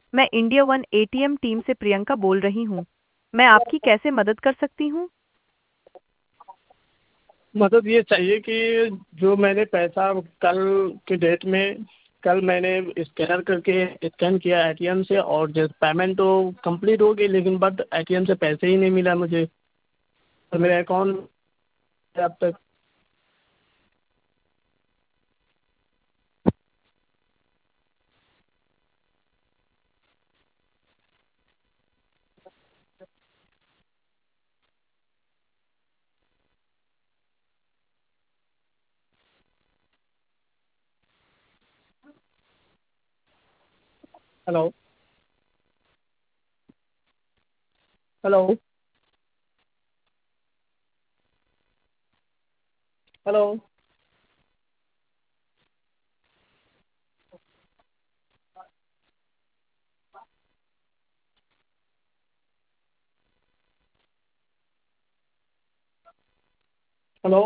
मैं India one ATM team से प्रियंका बोल रही हूँ। मैं आपकी कैसे मदद कर सकती हूँ? मदद ये चाहिए कि जो मैंने पैसा कल के डेट में कल मैंने स्कैनर करके स्कैन किया एटीएम से, और जो पेमेंट तो कंप्लीट हो गई, लेकिन बट एटीएम से पैसे ही नहीं मिला मुझे। तो मेरा अकाउंट अब तक। हेलो। हेलो। हेलो। हेलो।